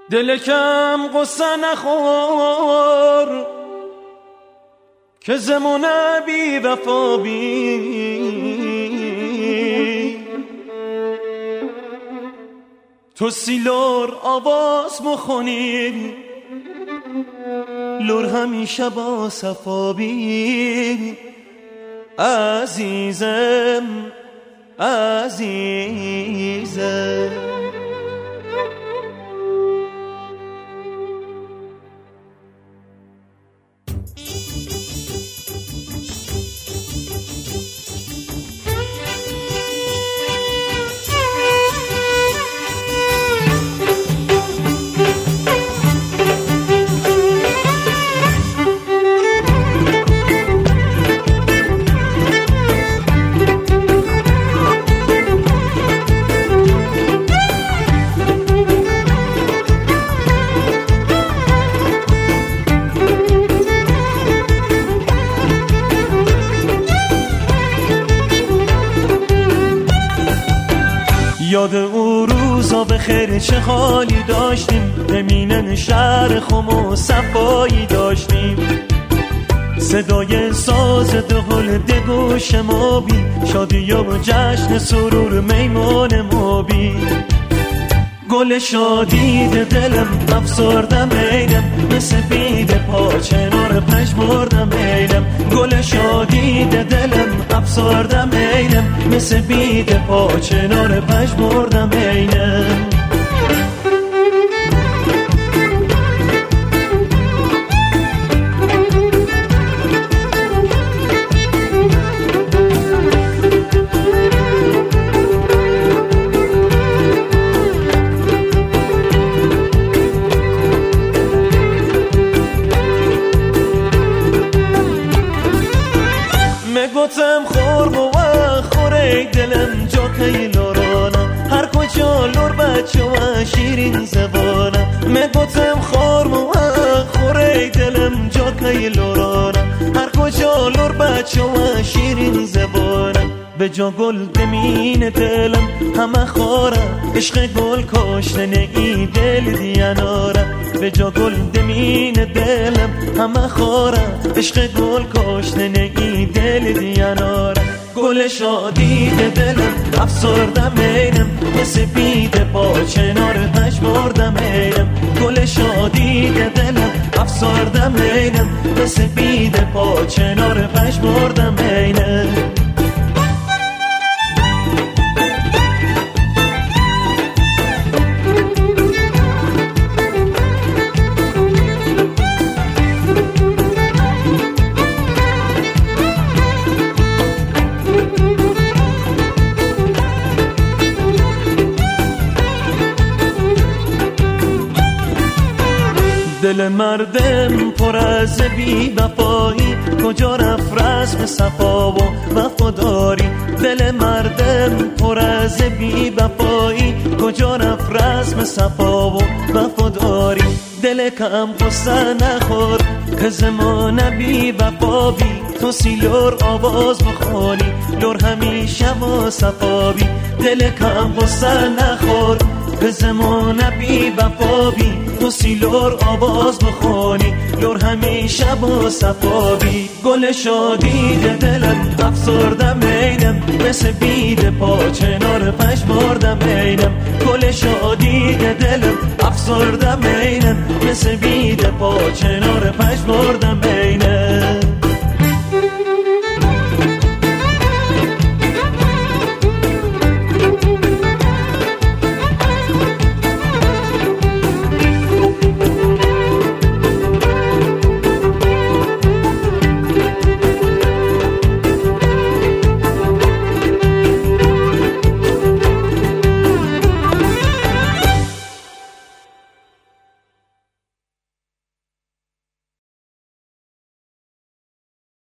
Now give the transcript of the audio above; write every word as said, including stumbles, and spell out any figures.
دل کم قصه نخور که زمونه بی وفا بی تو سیلور آواز بخونی لور همیشه با صفا بی عزیزم عزیزم. یاد او روزا به خیر چه حالی داشتیم، بمینن شهر خم و صفایی داشتیم، صدای ساز دهل دگوش ما بی شادی و جشن سرور میمون ما بی گل شادی دلم افسردم اینم مثل بید پاچنار پژمردم اینم گل شادی دلم افسردم اینم مثل بید پاچنار پژمردم اینم. گفتم خورم و خوره دلم جا که لورانه هر کجا لور بچه و شیرین زبانه میگفتم خورم و خوره دلم جا که لورانه هر کجا لور بچه و شیرین زبانه به جا گل دمین دلم همه خاره عشق گل کاشتن ای دل دیاناره به جا گل دمین دلم همه خاره عشق گل کاشتن ای دل دیاناره گل شادی دلم افسردم اینم مثل بید پاچنار پژمردم اینم گل شادی دلم افسردم اینم مثل بید پاچنار پژمردم اینم. دل مردم پر از بی وفایی کجا رفت رسم صفا و وفاداری دل مردم پر از بی وفایی کجا رفت رسم صفا و وفاداری دل کم قصه نخور که زمان بی وفا بی تو سیلور آواز بخوانی لور همیشه با صفا بی دل کم قصه نخور به زمان بی وفا بی تو سیلور آواز بخونی لور همیشه با صفا بی گل شادی دلم افسردم اینم مثل بید پاچنار پژمردم اینم گل شادی دلم افسردم اینم مثل بید پاچنار پژمردم اینم.